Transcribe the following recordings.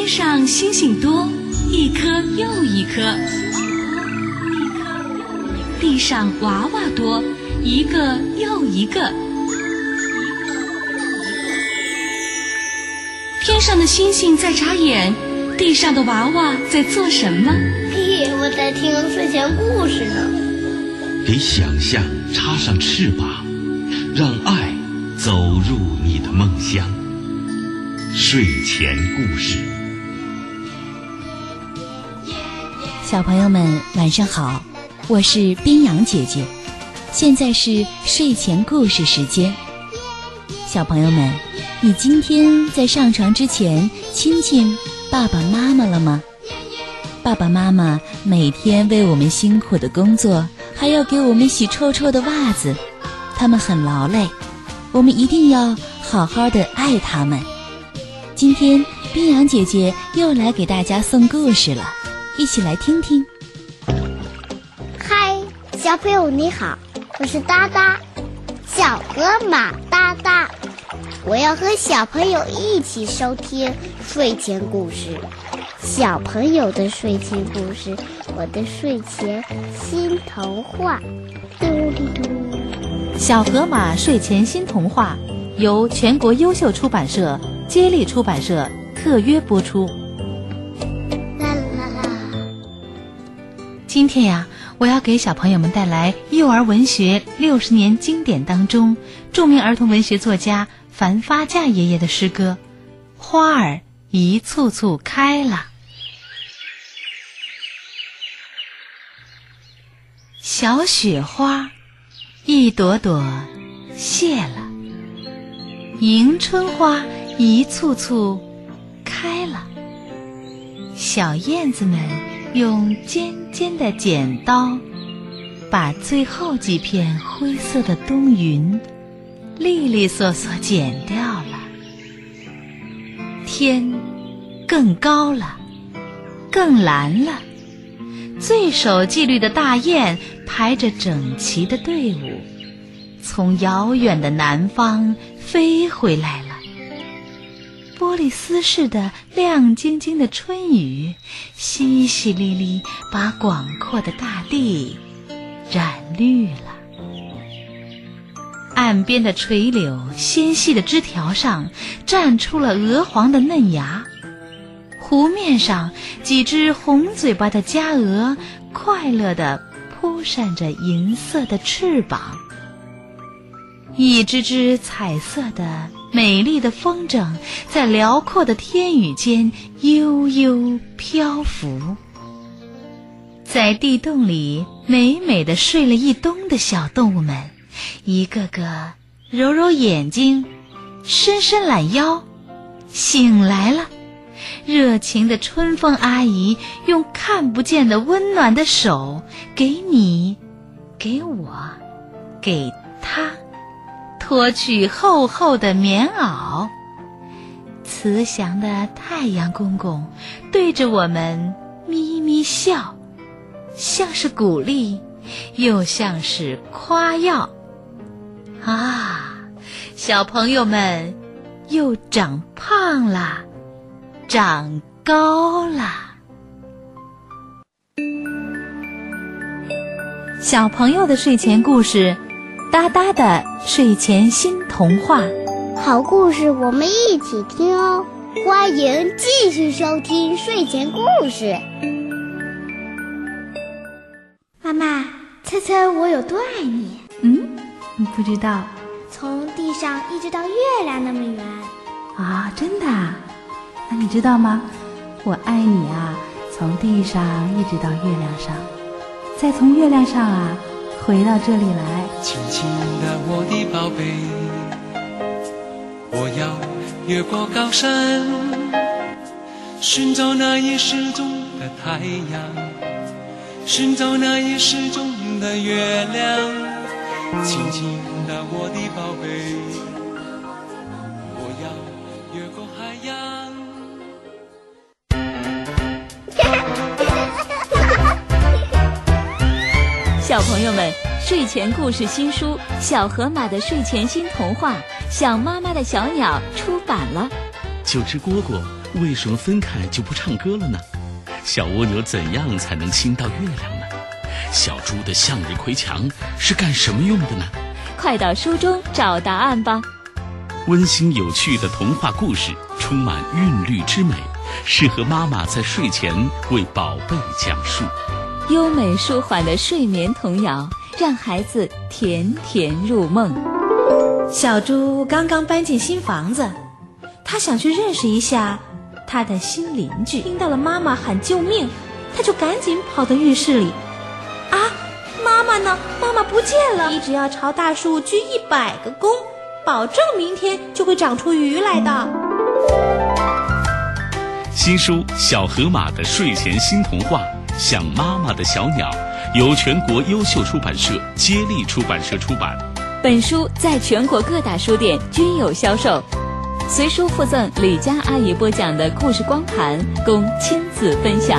天上星星多，一颗又一颗，地上娃娃多，一个又一个。天上的星星在眨眼，地上的娃娃在做什么？ 嘿，我在听睡前故事呢。 给想象插上翅膀，让爱走入你的梦乡。睡前故事。 小朋友们晚上好，我是冰洋姐姐，现在是睡前故事时间。小朋友们，你今天在上床之前亲亲爸爸妈妈了吗？爸爸妈妈每天为我们辛苦的工作，还要给我们洗臭臭的袜子，他们很劳累，我们一定要好好的爱他们。今天冰洋姐姐又来给大家送故事了，一起来听听。 嗨，小朋友你好，我是哒哒，小河马哒哒，我要和小朋友一起收听睡前故事。小朋友的睡前故事，我的睡前新童话。嘟嘟嘟。 小河马睡前新童话由全国优秀出版社接力出版社特约播出。 啦啦啦。 今天呀，我要给小朋友们带来幼儿文学60年经典当中著名儿童文学作家樊发稼爷爷的诗歌《花儿一簇簇开了》。小雪花一朵朵谢了，迎春花一簇簇开了，小燕子们用尖尖的剪刀把最后几片灰色的冬云利利索索剪掉了。天更高了，更蓝了，最守纪律的大雁排着整齐的队伍，从遥远的南方飞回来了。玻璃丝似的亮晶晶的春雨，淅淅沥沥把广阔的大地染绿了。岸边的垂柳纤细的枝条上绽出了鹅黄的嫩芽，湖面上几只红嘴巴的家鹅快乐地扑扇着银色的翅膀，一只只彩色的美丽的风筝在辽阔的天宇间悠悠漂浮。在地洞里美美地睡了一冬的小动物们，一个个揉揉眼睛，伸伸懒腰，醒来了。热情的春风阿姨用看不见的温暖的手，给你，给我，给他脱去厚厚的棉袄。慈祥的太阳公公对着我们咪咪笑，像是鼓励，又像是夸耀。啊，小朋友们又长胖了，长高了。小朋友的睡前故事，哒哒的睡前新童话。 好故事我们一起听哦，欢迎继续收听睡前故事。妈妈，猜猜我有多爱你？ 你不知道？ 从地上一直到月亮那么远。 啊，真的啊？那你知道吗？我爱你啊，从地上一直到月亮上，再从月亮上啊回到这里来。 亲亲的我的宝贝，我要越过高山，寻找那已失踪的太阳，寻找那已失踪的月亮。亲亲的我的宝贝，我要越过海洋。 小朋友们，睡前故事新书《小河马的睡前新童话》《想妈妈的小鸟》出版了， 九只蝈蝈为什么分开就不唱歌了呢？小蜗牛怎样才能亲到月亮呢？小猪的向日葵墙是干什么用的呢？ 快到书中找答案吧。 温馨有趣的童话故事，充满韵律之美，适合妈妈在睡前为宝贝讲述。 优美舒缓的睡眠童谣，让孩子甜甜入梦。 小猪刚刚搬进新房子，他想去认识一下他的新邻居。听到了妈妈喊救命，他就赶紧跑到浴室里。啊，妈妈呢？妈妈不见了！你只要朝大树鞠100个躬，保证明天就会长出鱼来的。 新书《小河马的睡前新童话》，想妈妈的小鸟，由全国优秀出版社接力出版社出版。 本书在全国各大书店均有销售，随书附赠李佳阿姨播讲的故事光盘，供亲子分享。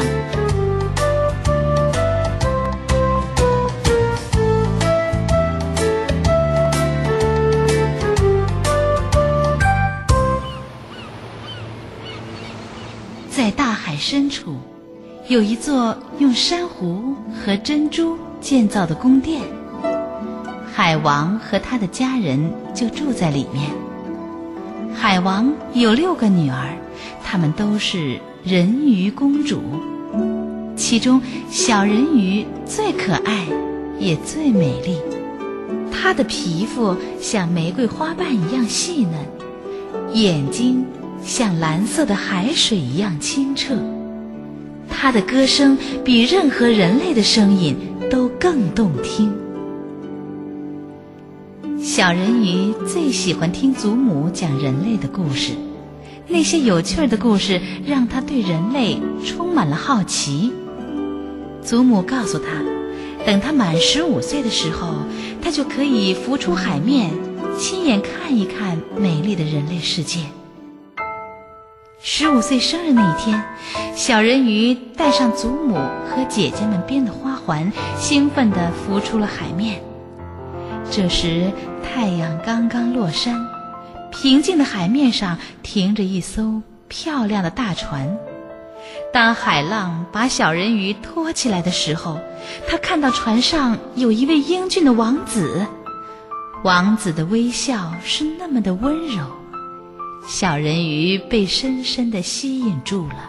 在大海深处，有一座用珊瑚和珍珠建造的宫殿，海王和他的家人就住在里面。海王有6个女儿，她们都是人鱼公主，其中小人鱼最可爱也最美丽，她的皮肤像玫瑰花瓣一样细嫩，眼睛像蓝色的海水一样清澈，她的歌声比任何人类的声音都更动听。小人鱼最喜欢听祖母讲人类的故事，那些有趣的故事让他对人类充满了好奇。祖母告诉他，等他满15岁的时候，他就可以浮出海面，亲眼看一看美丽的人类世界。15岁生日那一天，小人鱼带上祖母和姐姐们编的花环，兴奋地浮出了海面。这时太阳刚刚落山，平静的海面上停着一艘漂亮的大船。当海浪把小人鱼拖起来的时候，他看到船上有一位英俊的王子，王子的微笑是那么的温柔，小人鱼被深深地吸引住了。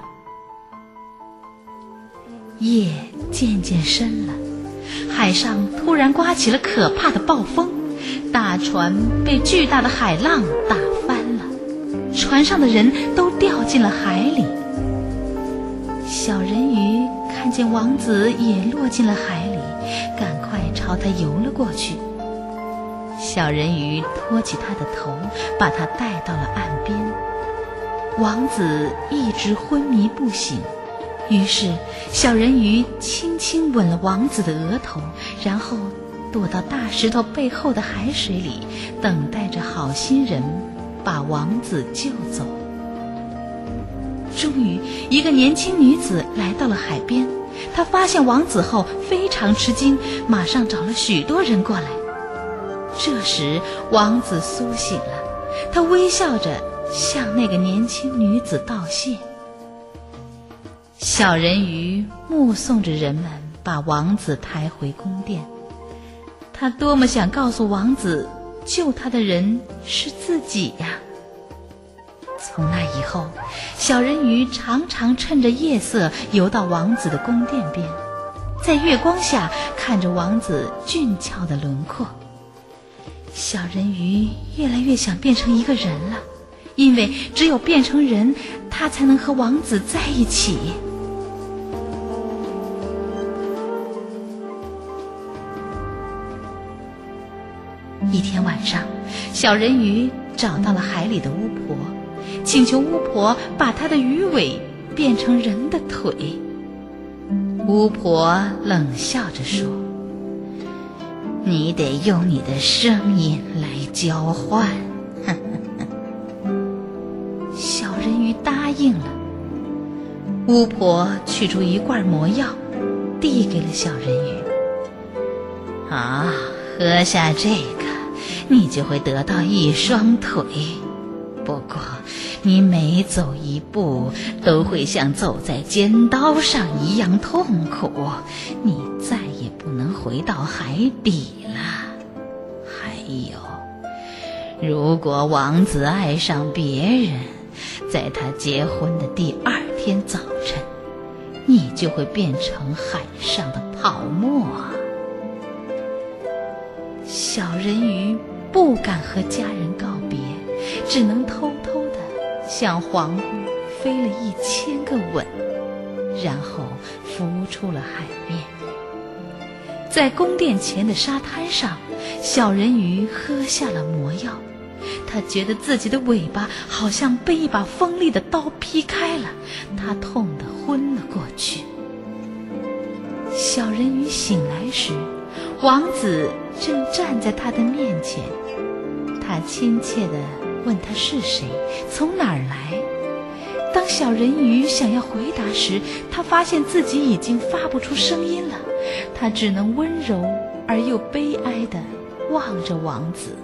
夜渐渐深了，海上突然刮起了可怕的暴风，大船被巨大的海浪打翻了，船上的人都掉进了海里。小人鱼看见王子也落进了海里，赶快朝他游了过去。小人鱼托起他的头，把他带到了岸边。王子一直昏迷不醒，于是小人鱼轻轻吻了王子的额头，然后躲到大石头背后的海水里，等待着好心人把王子救走。终于，一个年轻女子来到了海边，她发现王子后非常吃惊，马上找了许多人过来。这时王子苏醒了，他微笑着向那个年轻女子道谢。小人鱼目送着人们把王子抬回宫殿，他多么想告诉王子，救他的人是自己呀！从那以后，小人鱼常常趁着夜色游到王子的宫殿边，在月光下看着王子俊俏的轮廓。小人鱼越来越想变成一个人了，因为只有变成人，他才能和王子在一起。一天晚上，小人鱼找到了海里的巫婆，请求巫婆把他的鱼尾变成人的腿。巫婆冷笑着说，你得用你的声音来交换。小人鱼答应了。巫婆取出一罐魔药，递给了小人鱼。喝下这个，你就会得到一双腿。不过你每走一步都会像走在尖刀上一样痛苦，你再也不能回到海底了。还有，如果王子爱上别人，在他结婚的第2天早晨，你就会变成海上的泡沫。小人鱼不敢和家人告别，只能偷偷地向皇宫飞了1000个吻，然后浮出了海面。在宫殿前的沙滩上，小人鱼喝下了魔药，他觉得自己的尾巴好像被一把锋利的刀劈开了，他痛得昏了过去。小人鱼醒来时，王子正站在他的面前，他亲切地问他是谁，从哪儿来。当小人鱼想要回答时，他发现自己已经发不出声音了，他只能温柔而又悲哀地望着王子。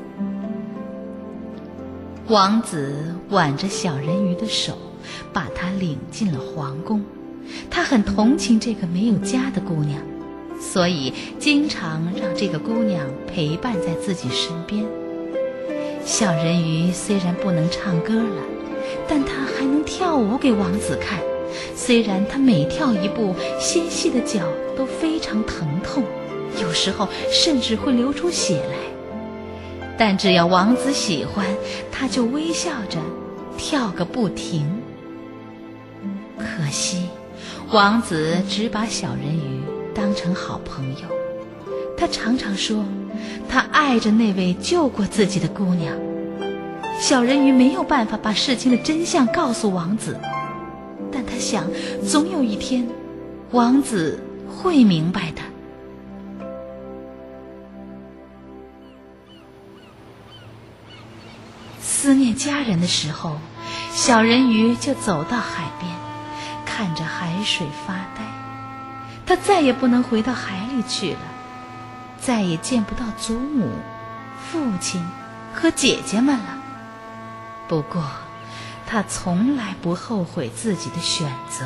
王子挽着小人鱼的手，把她领进了皇宫。他很同情这个没有家的姑娘，所以经常让这个姑娘陪伴在自己身边。小人鱼虽然不能唱歌了，但她还能跳舞给王子看。虽然她每跳一步，纤细的脚都非常疼痛，有时候甚至会流出血来，但只要王子喜欢，她就微笑着跳个不停。可惜王子只把小人鱼当成好朋友，他常常说他爱着那位救过自己的姑娘。小人鱼没有办法把事情的真相告诉王子，但他想总有一天王子会明白的。思念家人的时候，小人鱼就走到海边，看着海水发呆。他再也不能回到海里去了，再也见不到祖母、父亲和姐姐们了。不过他从来不后悔自己的选择。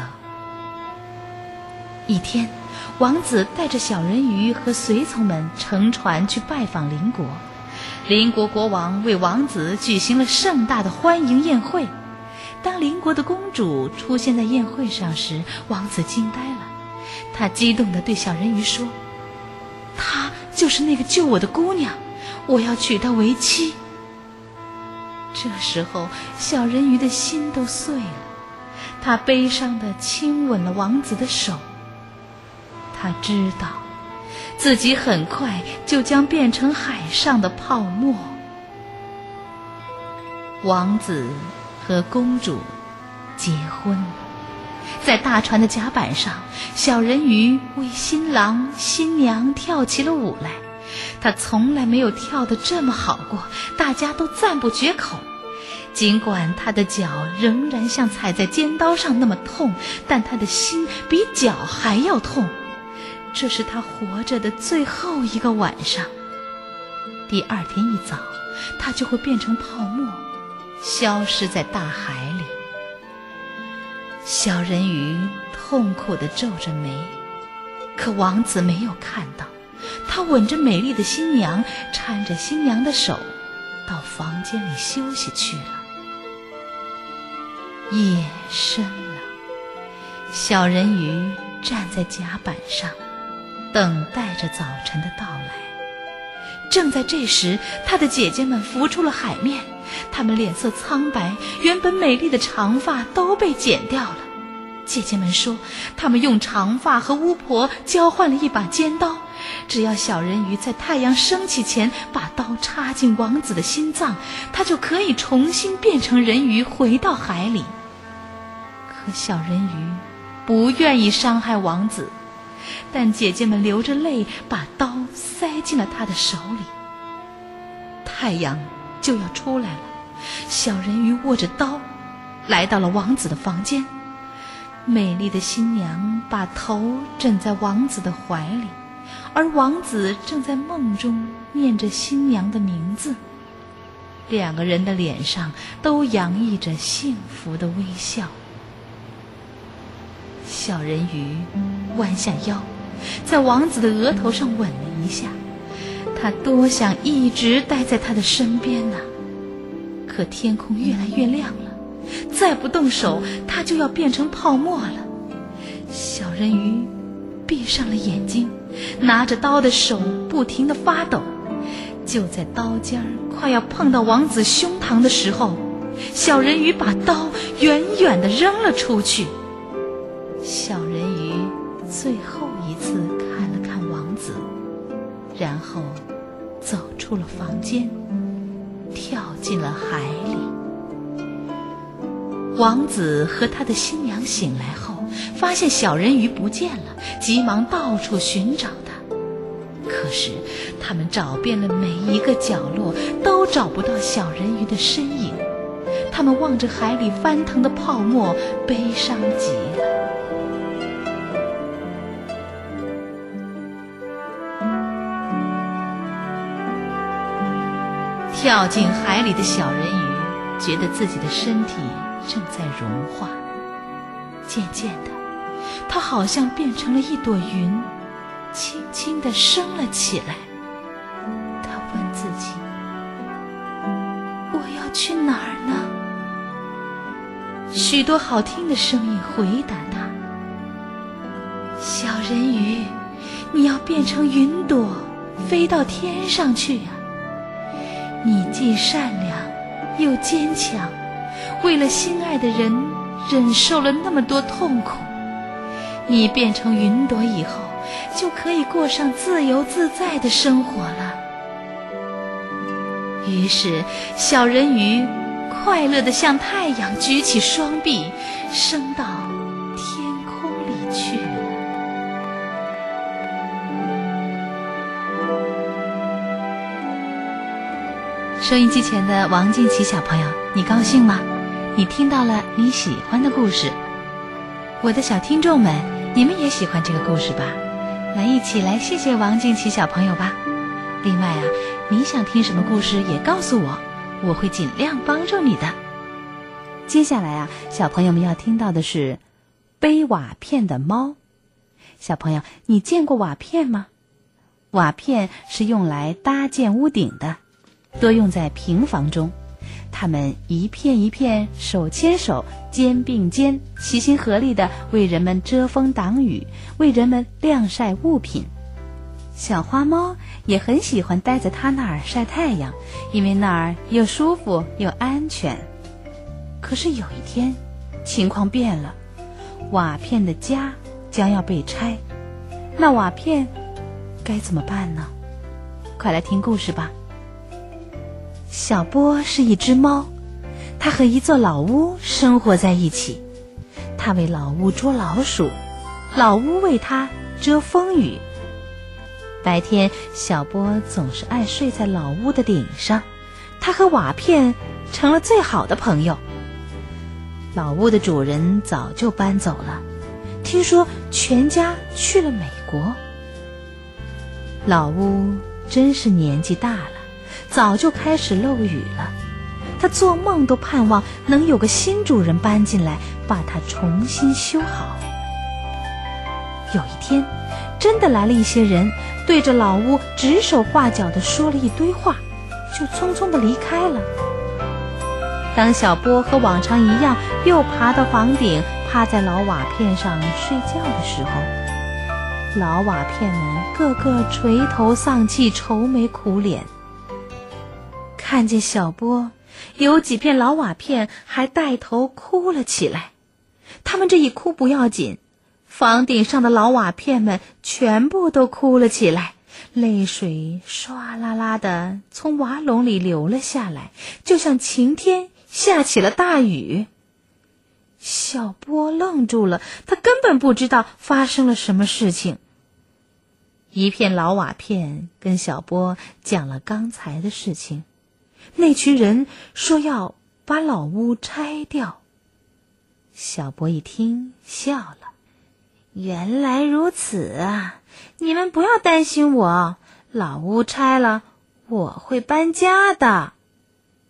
一天，王子带着小人鱼和随从们乘船去拜访邻国。邻国国王为王子举行了盛大的欢迎宴会。当邻国的公主出现在宴会上时，王子惊呆了。他激动地对小人鱼说：“她就是那个救我的姑娘，我要娶她为妻。”这时候，小人鱼的心都碎了，他悲伤地亲吻了王子的手。他知道自己很快就将变成海上的泡沫。王子和公主结婚了，在大船的甲板上，小人鱼为新郎新娘跳起了舞来。他从来没有跳得这么好过，大家都赞不绝口。尽管他的脚仍然像踩在尖刀上那么痛，但他的心比脚还要痛。这是他活着的最后一个晚上。第2天一早，他就会变成泡沫，消失在大海里。小人鱼痛苦地皱着眉，可王子没有看到。他吻着美丽的新娘，搀着新娘的手，到房间里休息去了。夜深了，小人鱼站在甲板上，等待着早晨的到来。正在这时，他的姐姐们浮出了海面，她们脸色苍白，原本美丽的长发都被剪掉了。姐姐们说，她们用长发和巫婆交换了一把尖刀，只要小人鱼在太阳升起前把刀插进王子的心脏，他就可以重新变成人鱼回到海里。可小人鱼不愿意伤害王子，但姐姐们流着泪把刀塞进了他的手里。太阳就要出来了，小人鱼握着刀来到了王子的房间。美丽的新娘把头枕在王子的怀里，而王子正在梦中念着新娘的名字。 两个人的脸上都洋溢着幸福的微笑。小人鱼弯下腰，在王子的额头上吻了一下，他多想一直待在他的身边呢。可天空越来越亮了，再不动手，他就要变成泡沫了。小人鱼闭上了眼睛，拿着刀的手不停地发抖。就在刀尖快要碰到王子胸膛的时候，小人鱼把刀远远地扔了出去。小人鱼最后一次看了看王子，然后走出了房间，跳进了海里。王子和他的新娘醒来后，发现小人鱼不见了，急忙到处寻找他。可是他们找遍了每一个角落，都找不到小人鱼的身影。他们望着海里翻腾的泡沫，悲伤极了。跳进海里的小人鱼觉得自己的身体正在融化，渐渐的，它好像变成了一朵云，轻轻地升了起来。他问自己，我要去哪儿呢？许多好听的声音回答他，小人鱼，你要变成云朵，飞到天上去呀。你既善良又坚强，为了心爱的人忍受了那么多痛苦。你变成云朵以后，就可以过上自由自在的生活了。于是小人鱼快乐地向太阳举起双臂，升到天空里去了。收音机前的王静琪小朋友，你高兴吗？你听到了你喜欢的故事。我的小听众们，你们也喜欢这个故事吧？来，一起来谢谢王静琪小朋友吧。另外啊，你想听什么故事也告诉我，我会尽量帮助你的。接下来啊，小朋友们要听到的是背瓦片的猫。小朋友，你见过瓦片吗？瓦片是用来搭建屋顶的，多用在平房中。它们一片一片手牵手，肩并肩，齐心合力地为人们遮风挡雨，为人们晾晒物品。小花猫也很喜欢待在它那儿晒太阳，因为那儿又舒服又安全。可是有一天，情况变了，瓦片的家将要被拆，那瓦片该怎么办呢？快来听故事吧。小波是一只猫，它和一座老屋生活在一起。它为老屋捉老鼠，老屋为它遮风雨。白天，小波总是爱睡在老屋的顶上，它和瓦片成了最好的朋友。老屋的主人早就搬走了，听说全家去了美国。老屋真是年纪大了，早就开始漏雨了。他做梦都盼望能有个新主人搬进来，把它重新修好。有一天，真的来了一些人，对着老屋指手画脚地说了一堆话，就匆匆地离开了。当小波和往常一样又爬到房顶，趴在老瓦片上睡觉的时候，老瓦片们个个垂头丧气，愁眉苦脸。看见小波，有几片老瓦片还带头哭了起来。他们这一哭不要紧，房顶上的老瓦片们全部都哭了起来，泪水唰啦啦地从瓦笼里流了下来，就像晴天下起了大雨。小波愣住了，他根本不知道发生了什么事情。一片老瓦片跟小波讲了刚才的事情，那群人说要把老屋拆掉。小波一听笑了，原来如此啊，你们不要担心我，老屋拆了我会搬家的。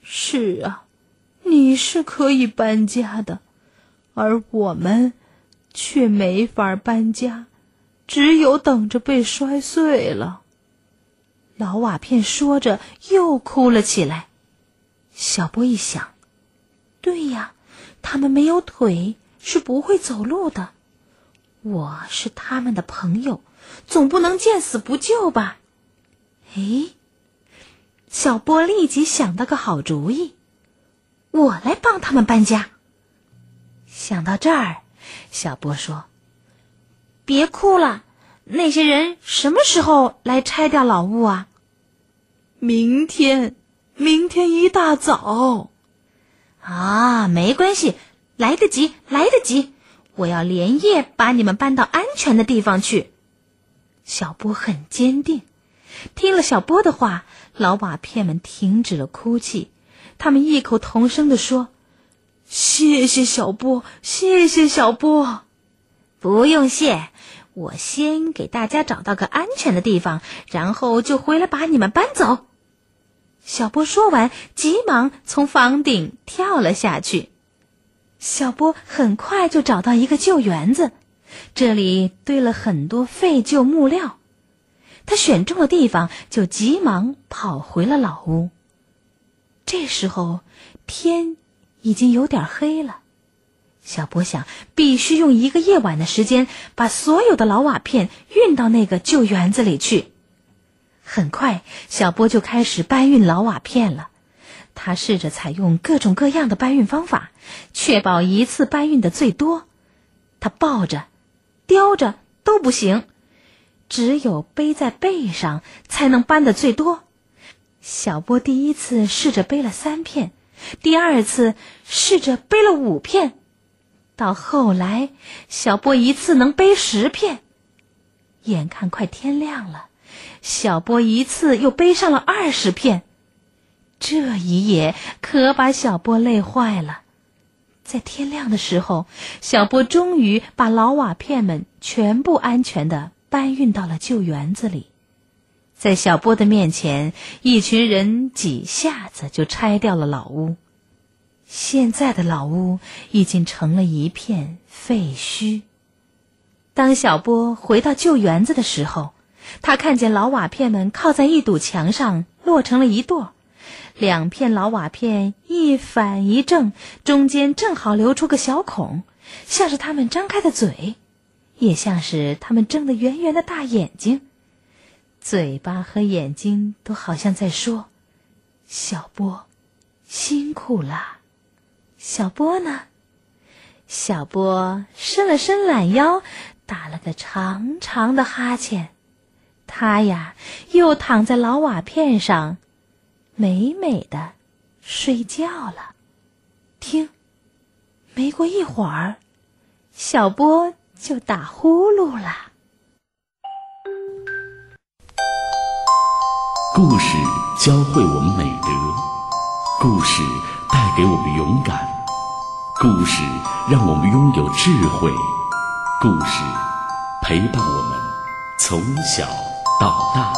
是啊，你是可以搬家的，而我们却没法搬家，只有等着被摔碎了。老瓦片说着又哭了起来。小波一想，对呀，他们没有腿，是不会走路的。我是他们的朋友，总不能见死不救吧？诶，小波立即想到个好主意，我来帮他们搬家。想到这儿，小波说，别哭了，那些人什么时候来拆掉老屋啊？明天一大早。啊，没关系，来得及，我要连夜把你们搬到安全的地方去。小波很坚定。听了小波的话，老瓦片们停止了哭泣，他们异口同声地说，谢谢小波，谢谢小波。不用谢，我先给大家找到个安全的地方，然后就回来把你们搬走。小波说完，急忙从房顶跳了下去。小波很快就找到一个旧园子，这里堆了很多废旧木料。他选中了地方，就急忙跑回了老屋。这时候天已经有点黑了，小波想必须用1个夜晚的时间把所有的老瓦片运到那个旧园子里去。很快，小波就开始搬运老瓦片了。他试着采用各种各样的搬运方法，确保一次搬运的最多。他抱着、叼着都不行，只有背在背上才能搬得最多。小波第一次试着背了3片，第2次试着背了5片，到后来小波一次能背10片。眼看快天亮了，小波一次又背上了20片。这一夜可把小波累坏了。在天亮的时候，小波终于把老瓦片们全部安全地搬运到了旧园子里。在小波的面前，一群人几下子就拆掉了老屋。现在的老屋已经成了一片废墟。当小波回到旧园子的时候，他看见老瓦片们靠在一堵墙上摞成了一垛，2片老瓦片一反一正，中间正好留出个小孔，像是他们张开的嘴，也像是他们睁得圆圆的大眼睛。嘴巴和眼睛都好像在说，小波辛苦了。小波呢？小波伸了伸懒腰，打了个长长的哈欠。他呀，又躺在老瓦片上，美美的睡觉了。听，没过一会儿，小波就打呼噜了。 故事教会我们美德，故事带给我们勇敢，故事让我们拥有智慧，故事陪伴我们从小到大。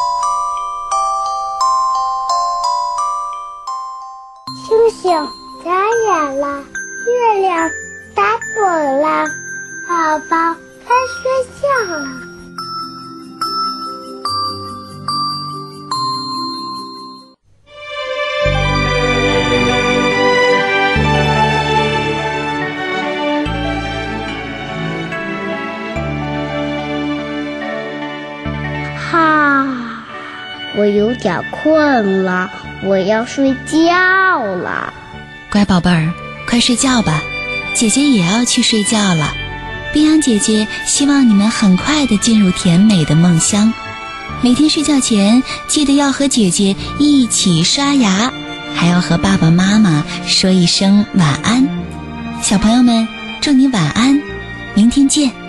星星眨眼了，月亮打盹了，宝宝该睡觉了。我有点困了，我要睡觉了。 乖宝贝儿，快睡觉吧，姐姐也要去睡觉了。冰洋姐姐希望你们很快地进入甜美的梦乡。每天睡觉前记得要和姐姐一起刷牙，还要和爸爸妈妈说一声晚安。小朋友们，祝你晚安，明天见。